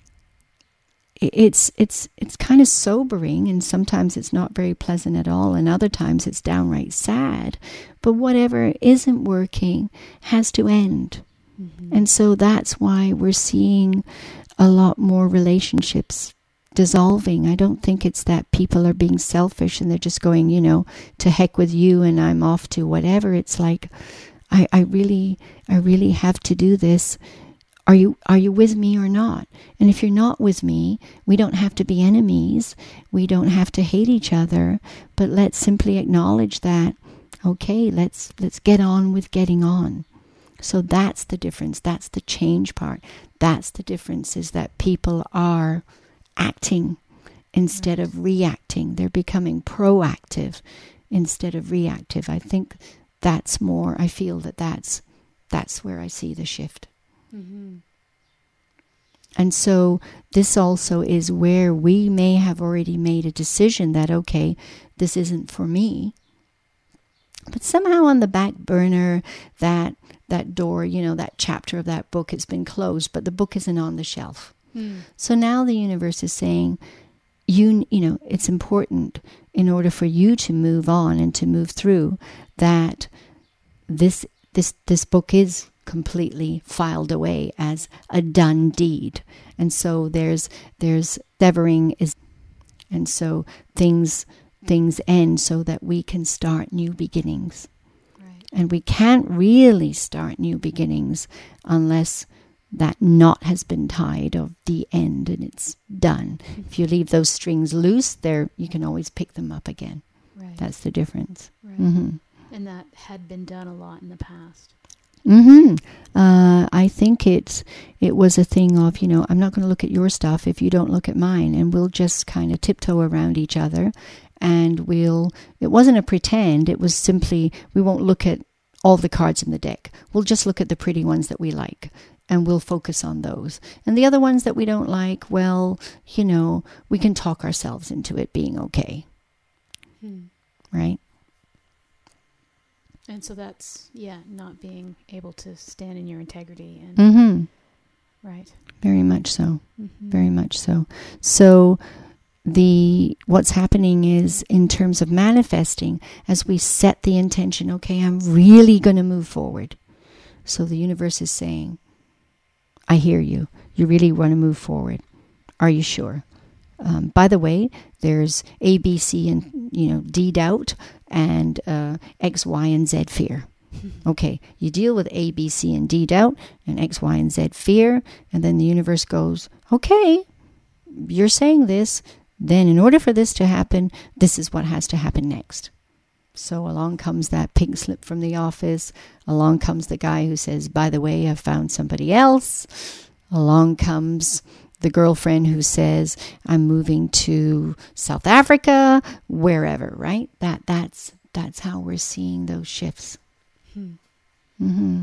it's it's it's kind of sobering, and sometimes it's not very pleasant at all, and other times it's downright sad. But whatever isn't working has to end. Mm-hmm. And so that's why we're seeing a lot more relationships dissolving. I don't think it's that people are being selfish and they're just going, you know, to heck with you and I'm off to whatever. It's like, I, I really I really have to do this. Are you are you with me or not? And if you're not with me, we don't have to be enemies. We don't have to hate each other. But let's simply acknowledge that, okay, let's let's get on with getting on. So that's the difference. That's the change part. That's the difference, is that people are acting instead right. of reacting. They're becoming proactive instead of reactive. I think that's more, I feel that that's, that's where I see the shift. Mm-hmm. And so this also is where we may have already made a decision that, okay, this isn't for me. But somehow on the back burner, that that door, you know, that chapter of that book has been closed, but the book isn't on the shelf. Mm. So now the universe is saying, you, you know, it's important in order for you to move on and to move through that this this this book is completely filed away as a done deed. And so there's there's severing is, and so things things end so that we can start new beginnings. Right. And we can't really start new beginnings unless that knot has been tied of the end and it's done. Mm-hmm. If you leave those strings loose, there you can always pick them up again. Right. That's the difference. Right. Mm-hmm. And that had been done a lot in the past. Mm-hmm. Uh, I think it's it was a thing of, you know, I'm not going to look at your stuff if you don't look at mine, and we'll just kind of tiptoe around each other, and we'll. It wasn't a pretend. It was simply, we won't look at all the cards in the deck. We'll just look at the pretty ones that we like, and we'll focus on those. And the other ones that we don't like, well, you know, we can talk ourselves into it being okay, hmm. right? And so that's, yeah, not being able to stand in your integrity. And mm-hmm. Right. Very much so. Mm-hmm. Very much so. So the what's happening is, in terms of manifesting, as we set the intention, okay, I'm really going to move forward. So the universe is saying, I hear you. You really want to move forward. Are you sure? Um, by the way, there's A, B, C, and, you know, D doubt, and uh, X, Y, and Z fear. Okay, you deal with A, B, C, and D doubt, and X, Y, and Z fear, and then the universe goes, okay, you're saying this, then in order for this to happen, this is what has to happen next. So along comes that pink slip from the office. Along comes the guy who says, by the way, I've found somebody else. Along comes the girlfriend who says, I'm moving to South Africa, wherever, right? That that's that's how we're seeing those shifts. Hmm. Mm-hmm.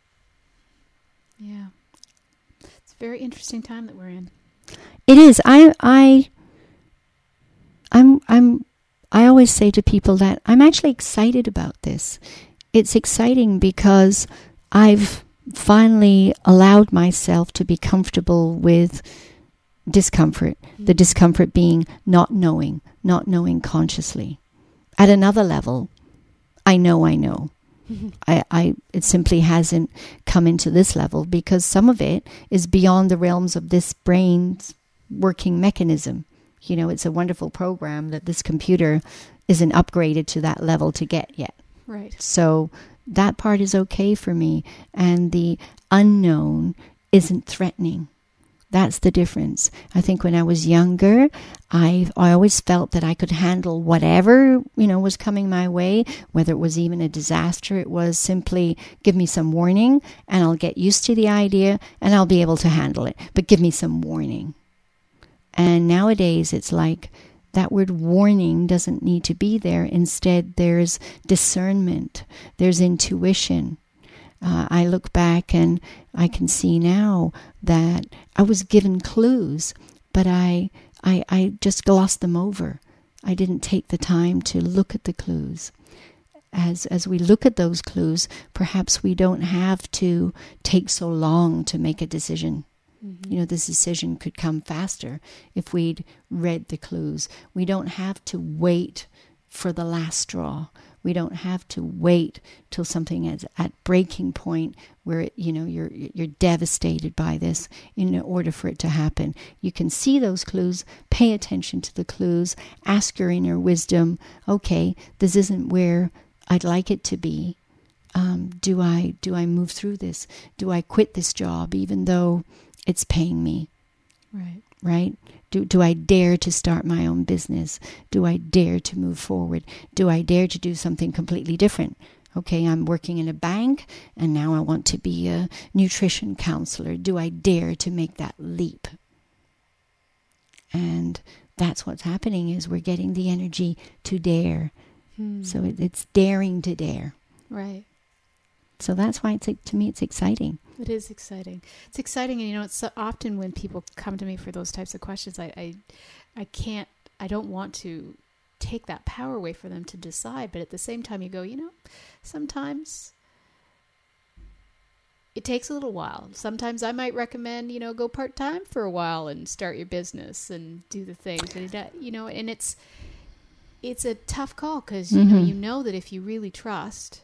Yeah. It's a very interesting time that we're in. It is. I I I'm I'm I always say to people that I'm actually excited about this. It's exciting because I've finally allowed myself to be comfortable with discomfort, mm-hmm. the discomfort being not knowing, not knowing consciously. At another level, I know I know. Mm-hmm. I, I it simply hasn't come into this level because some of it is beyond the realms of this brain's working mechanism. You know, it's a wonderful program that this computer isn't upgraded to that level to get yet. Right. So that part is okay for me. And the unknown isn't threatening. That's the difference. I think when I was younger, I I always felt that I could handle whatever, you know, was coming my way, whether it was even a disaster. It was simply give me some warning and I'll get used to the idea and I'll be able to handle it. But give me some warning. And nowadays it's like that word warning doesn't need to be there. Instead, there's discernment. There's intuition. Uh, I look back and I can see now that I was given clues, but I, I, I just glossed them over. I didn't take the time to look at the clues. As as we look at those clues, perhaps we don't have to take so long to make a decision. Mm-hmm. You know, this decision could come faster if we'd read the clues. We don't have to wait for the last straw. We don't have to wait till something is at breaking point where, you know, you're you're devastated by this in order for it to happen. You can see those clues, pay attention to the clues, ask your inner wisdom, okay, this isn't where I'd like it to be. Um, do I do I move through this? Do I quit this job even though it's paying me? Right. Right? Do, do I dare to start my own business? Do I dare to move forward? Do I dare to do something completely different? Okay, I'm working in a bank and now I want to be a nutrition counselor. Do I dare to make that leap? And that's what's happening is we're getting the energy to dare. Hmm. So it, it's daring to dare. Right. So that's why it's to me it's exciting. It is exciting. It's exciting, and you know, it's so often when people come to me for those types of questions, I, I, I can't, I don't want to take that power away for them to decide, but at the same time, you go, you know, sometimes it takes a little while. Sometimes I might recommend, you know, go part time for a while and start your business and do the things, and that, you know, and it's, it's a tough call because you mm-hmm. know, you know that if you really trust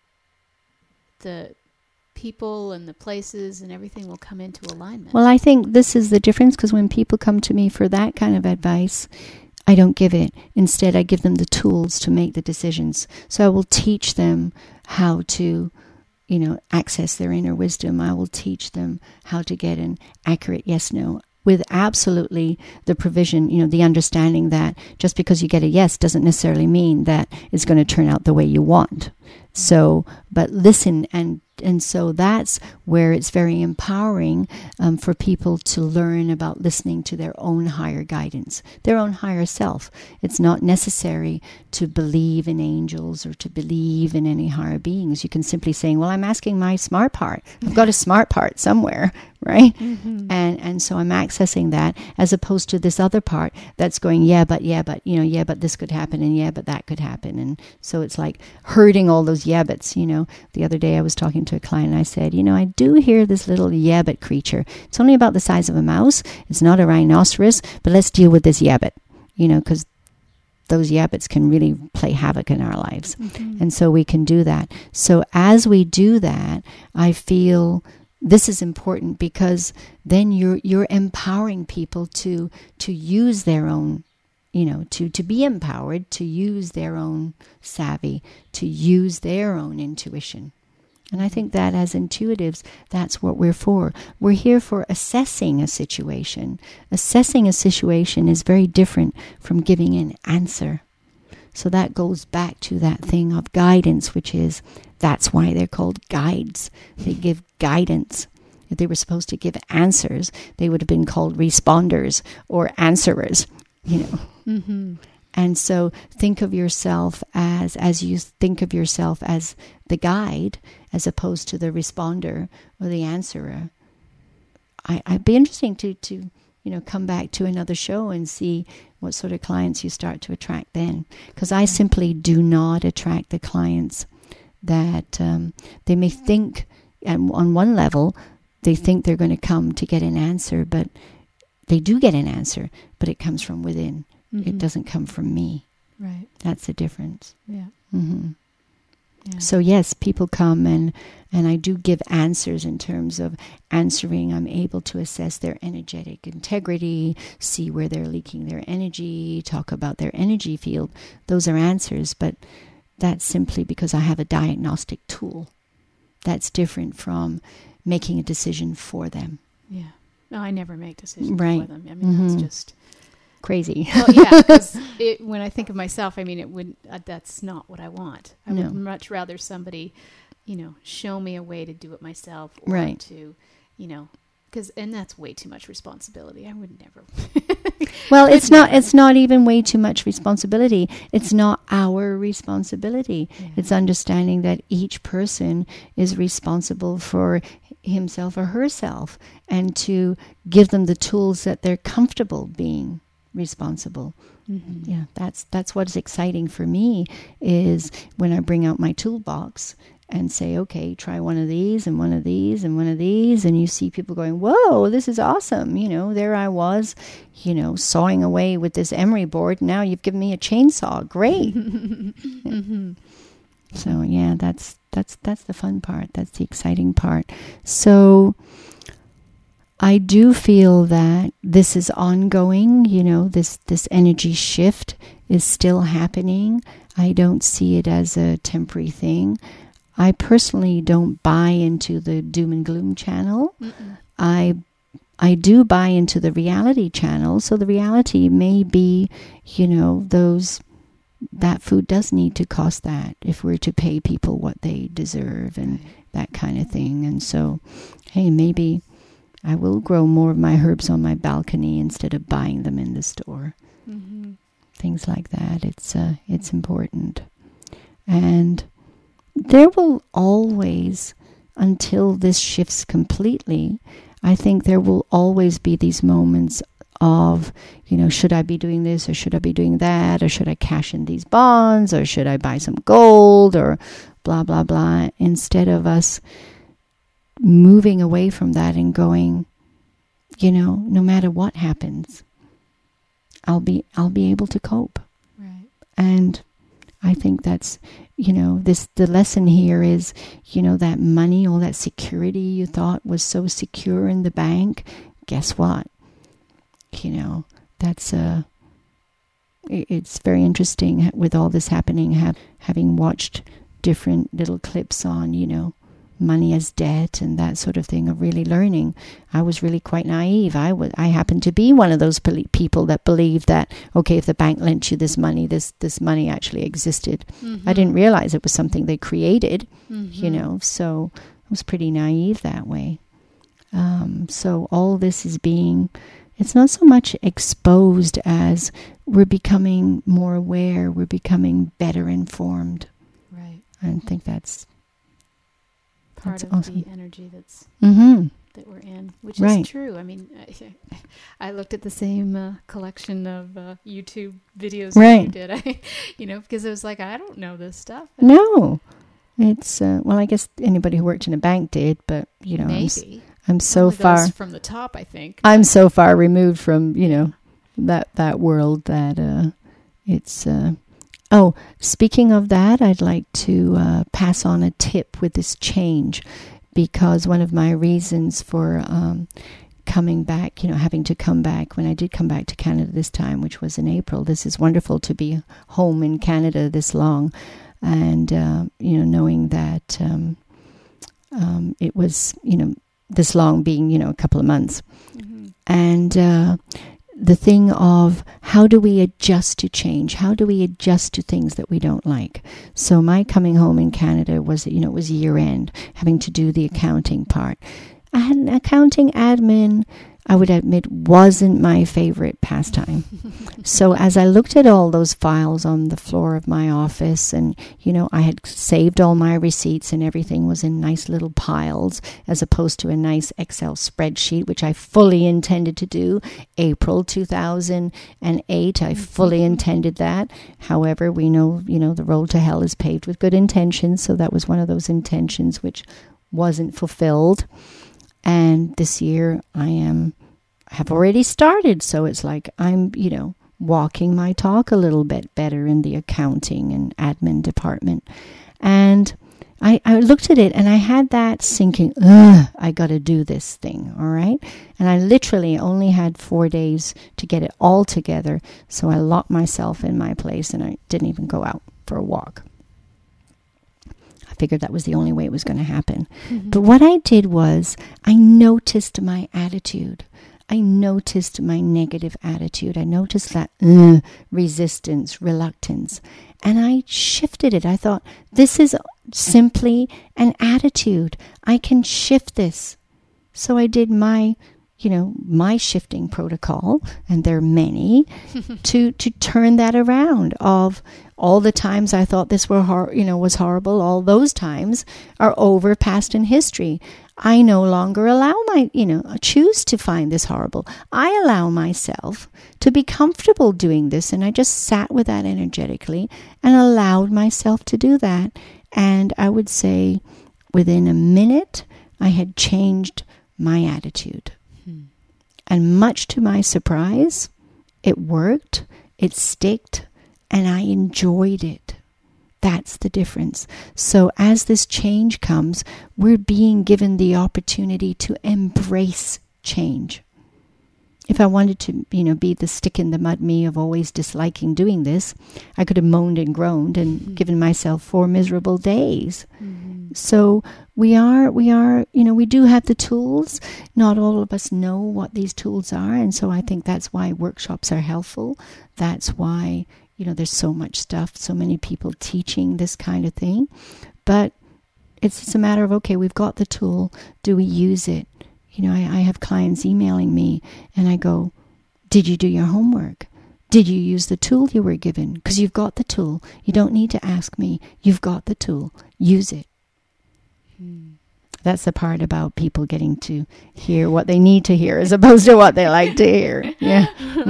the people and the places and everything will come into alignment. Well, I think this is the difference because when people come to me for that kind of advice, I don't give it. Instead, I give them the tools to make the decisions. So I will teach them how to, you know, access their inner wisdom. I will teach them how to get an accurate yes, no, with absolutely the provision, you know, the understanding that just because you get a yes doesn't necessarily mean that it's going to turn out the way you want. So, but listen, and and so that's where it's very empowering um, for people to learn about listening to their own higher guidance, their own higher self. It's not necessary to believe in angels or to believe in any higher beings. You can simply say, well, I'm asking my smart part. I've got a smart part somewhere, right? Mm-hmm. And and so I'm accessing that as opposed to this other part that's going, yeah, but, yeah, but, you know, yeah, but this could happen and yeah, but that could happen. And so it's like herding all those yeah, buts, you know. The other day I was talking to a client and I said, you know, I do hear this little yabbit creature. It's only about the size of a mouse. It's not a rhinoceros, but let's deal with this yabbit, you know, because those yabbits can really play havoc in our lives. Mm-hmm. And so we can do that. So as we do that, I feel this is important because then you're you're empowering people to to use their own, you know, to, to be empowered, to use their own savvy, to use their own intuition. And I think that as intuitives, that's what we're for. We're here for assessing a situation. Assessing a situation is very different from giving an answer. So that goes back to that thing of guidance, which is, that's why they're called guides. They give guidance. If they were supposed to give answers, they would have been called responders or answerers, you know. Mm-hmm. And so think of yourself as, as you think of yourself as the guide, as opposed to the responder or the answerer. I, I'd be interesting to, to, you know, come back to another show and see what sort of clients you start to attract then. Because I simply do not attract the clients that um, they may think, and on one level, they think they're going to come to get an answer, but they do get an answer, but it comes from within. Mm-hmm. It doesn't come from me. Right. That's the difference. Yeah. Mm-hmm. Yeah. So yes, people come and, and I do give answers in terms of answering. I'm able to assess their energetic integrity, see where they're leaking their energy, talk about their energy field. Those are answers, but that's simply because I have a diagnostic tool. That's different from making a decision for them. Yeah. No, I never make decisions Right. for them. I mean, Mm-hmm. that's just crazy. well, yeah. Because when I think of myself, I mean, it would. Uh, that's not what I want. I No. would much rather somebody, you know, show me a way to do it myself, or Right. to, you know, because and that's way too much responsibility. I would never. Well, it's not. never. It's not even way too much responsibility. It's not our responsibility. Yeah. It's understanding that each person is responsible for himself or herself, and to give them the tools that they're comfortable being responsible. Mm-hmm. Yeah, that's that's what's exciting for me, is when I bring out my toolbox and say, okay, try one of these and one of these and one of these, and you see people going, whoa, this is awesome. You know, there I was, you know, sawing away with this emery board. Now you've given me a chainsaw. Great. Mm-hmm. So yeah, that's that's that's the fun part. That's the exciting part. So I do feel that this is ongoing, you know, this this energy shift is still happening. I don't see it as a temporary thing. I personally don't buy into the doom and gloom channel. Mm-mm. I I do buy into the reality channel. So the reality may be, you know, those that food does need to cost that if we're to pay people what they deserve and Right. that kind of thing. And so, hey, maybe I will grow more of my herbs on my balcony instead of buying them in the store. Mm-hmm. Things like that. It's uh, it's important. And there will always, until this shifts completely, I think there will always be these moments of, you know, should I be doing this or should I be doing that, or should I cash in these bonds, or should I buy some gold, or blah, blah, blah, instead of us moving away from that and going, you know, no matter what happens, I'll be I'll be able to cope. Right. And I think that's, you know, this the lesson here is, you know, that money, all that security you thought was so secure in the bank, guess what? You know, that's a, it's very interesting with all this happening, have, having watched different little clips on, you know, money as debt and that sort of thing, of really learning. I was really quite naive. I was, I happened to be one of those poli- people that believed that, okay, if the bank lent you this money, this, this money actually existed. Mm-hmm. I didn't realize it was something they created, Mm-hmm. you know, so I was pretty naive that way. Um, so all this is being, it's not so much exposed as we're becoming more aware, we're becoming better informed. Right. I think that's Part That's of awesome. the energy that's mm-hmm. that we're in, which Right. is true. I mean, I, I looked at the same uh, collection of uh, YouTube videos that you Right. did. I, you know, because it was like, I don't know this stuff. No, it's uh, well, I guess anybody who worked in a bank did, but you know, I'm, s- Maybe I'm so Only far, those from the top, I think. I'm so far removed from, you know, that that world that uh, it's. Uh, oh, speaking of that, I'd like to uh, pass on a tip with this change, because one of my reasons for um, coming back, you know, having to come back when I did come back to Canada this time, which was in April. This is wonderful to be home in Canada this long, and uh, you know, knowing that um, um, it was, you know, this long being, you know, a couple of months. Mm-hmm. And uh, the thing of how do we adjust to change? How do we adjust to things that we don't like? So my coming home in Canada was, you know, it was year end, having to do the accounting part. I had an accounting admin, I would admit, wasn't my favorite pastime. So as I looked at all those files on the floor of my office, and, you know, I had saved all my receipts and everything was in nice little piles, as opposed to a nice Excel spreadsheet, which I fully intended to do. April two thousand eight, I fully intended that. However, we know, you know, the road to hell is paved with good intentions. So that was one of those intentions which wasn't fulfilled. And this year I am, have already started. So it's like I'm, you know, walking my talk a little bit better in the accounting and admin department. And I, I looked at it and I had that sinking, ugh, I got to do this thing. All right. And I literally only had four days to get it all together. So I locked myself in my place and I didn't even go out for a walk. I figured that was the only way it was going to happen. Mm-hmm. But what I did was I noticed my attitude. I noticed my negative attitude. I noticed that uh, resistance, reluctance. And I shifted it. I thought, this is simply an attitude. I can shift this. So I did my, you know, my shifting protocol, and there are many, to to turn that around. Of all the times I thought this were hor- you know was horrible, all those times are over, past in history. I no longer allow my, you know, choose to find this horrible. I allow myself to be comfortable doing this, and I just sat with that energetically and allowed myself to do that. And I would say within a minute, I had changed my attitude. Hmm. And much to my surprise, it worked, it sticked, and I enjoyed it. That's the difference. So as this change comes, we're being given the opportunity to embrace change. If I wanted to, you know, be the stick in the mud me of always disliking doing this, I could have moaned and groaned and mm-hmm. given myself four miserable days. Mm-hmm. So we are, we are, you know, we do have the tools. Not all of us know what these tools are. And so I think that's why workshops are helpful. That's why, you know, there's so much stuff, so many people teaching this kind of thing. But it's just a matter of, okay, we've got the tool. Do we use it? You know, I, I have clients emailing me and I go, did you do your homework? Did you use the tool you were given? Because you've got the tool. You don't need to ask me. You've got the tool. Use it. Hmm. That's the part about people getting to hear what they need to hear as opposed to what they like to hear. Yeah.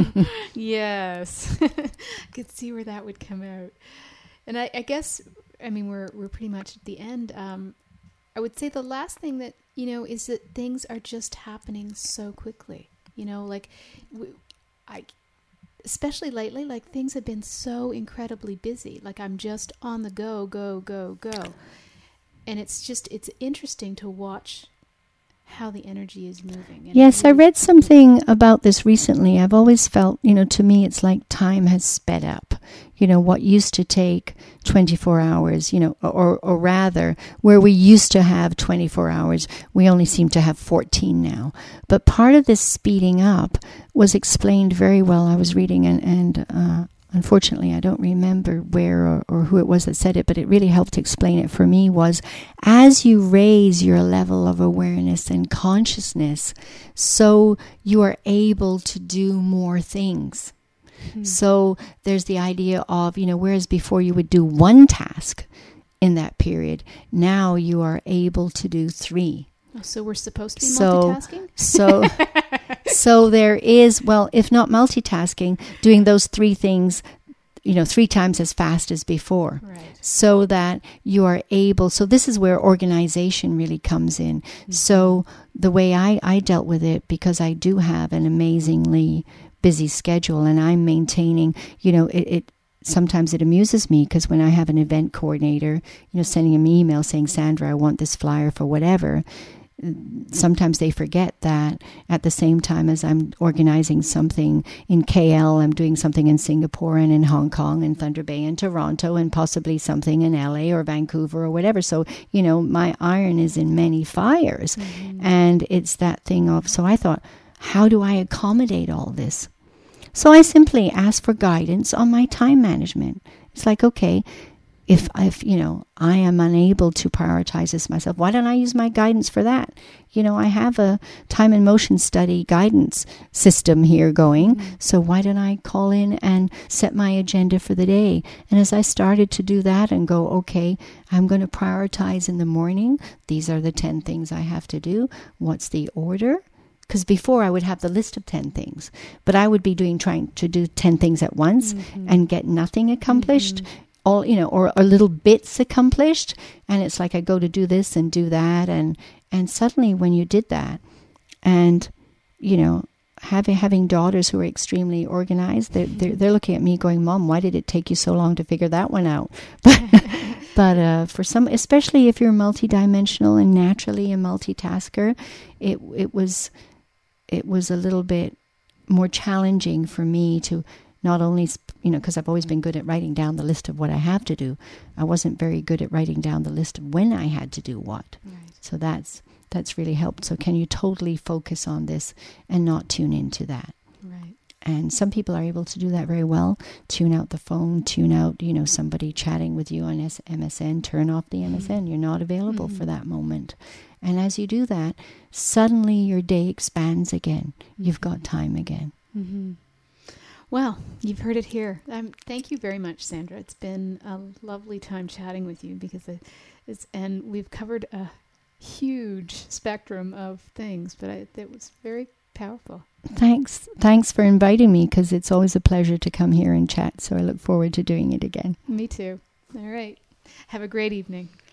Yes. I could see where that would come out. And I, I guess, I mean, we're we're pretty much at the end. Um, I would say the last thing that, you know, is that things are just happening so quickly. You know, like, we, I, especially lately, like things have been so incredibly busy. Like I'm just on the go, go, go, go. And it's just, it's interesting to watch how the energy is moving. And yes, really, I read something about this recently. I've always felt, you know, to me, it's like time has sped up. You know, what used to take twenty-four hours, you know, or, or rather, where we used to have twenty-four hours, we only seem to have fourteen now. But part of this speeding up was explained very well. I was reading, and, and uh, unfortunately, I don't remember where or, or who it was that said it, but it really helped explain it for me, was as you raise your level of awareness and consciousness, so you are able to do more things. Mm-hmm. So there's the idea of, you know, whereas before you would do one task in that period, now you are able to do three. Oh, so we're supposed to be so, multitasking? So, so there is, well, if not multitasking, doing those three things, you know, three times as fast as before. Right. So that you are able, so this is where organization really comes in. Mm-hmm. So the way I, I dealt with it, because I do have an amazingly busy schedule and I'm maintaining, you know, it, it sometimes it amuses me because when I have an event coordinator, you know, sending them an email saying, Sandra, I want this flyer for whatever, sometimes they forget that at the same time as I'm organizing something in K L, I'm doing something in Singapore and in Hong Kong and Thunder Bay and Toronto and possibly something in L A or Vancouver or whatever. So, you know, my iron is in many fires. Mm-hmm. And it's that thing of, so I thought, how do I accommodate all this? So I simply asked for guidance on my time management. It's like, okay, if, if you know, I am unable to prioritize this myself, why don't I use my guidance for that? You know, I have a time and motion study guidance system here going, mm-hmm. so why don't I call in and set my agenda for the day? And as I started to do that and go, okay, I'm going to prioritize in the morning. These are the ten things I have to do. What's the order? Because before I would have the list of ten things, but I would be doing trying to do ten things at once mm-hmm. and get nothing accomplished, mm-hmm. all you know, or, or little bits accomplished. And it's like I go to do this and do that, and and suddenly when you did that, and you know, having having daughters who are extremely organized, they're they're, they're looking at me going, Mom, why did it take you so long to figure that one out? But but uh, for some, especially if you're multidimensional and naturally a multitasker, it it was. It was a little bit more challenging for me to not only, you know, because I've always been good at writing down the list of what I have to do, I wasn't very good at writing down the list of when I had to do what. Right. So that's that's really helped. So can you totally focus on this and not tune into that? Right. And some people are able to do that very well. Tune out the phone, tune out, you know, somebody chatting with you on M S N, turn off the M S N. You're not available mm-hmm. for that moment. And as you do that, suddenly your day expands again. Mm-hmm. You've got time again. Mm-hmm. Well, you've heard it here. Um, thank you very much, Sandra. It's been a lovely time chatting with you because it, it's, and we've covered a huge spectrum of things, but I, it was very powerful. Thanks. Thanks for inviting me, because it's always a pleasure to come here and chat. So I look forward to doing it again. Me too. All right. Have a great evening.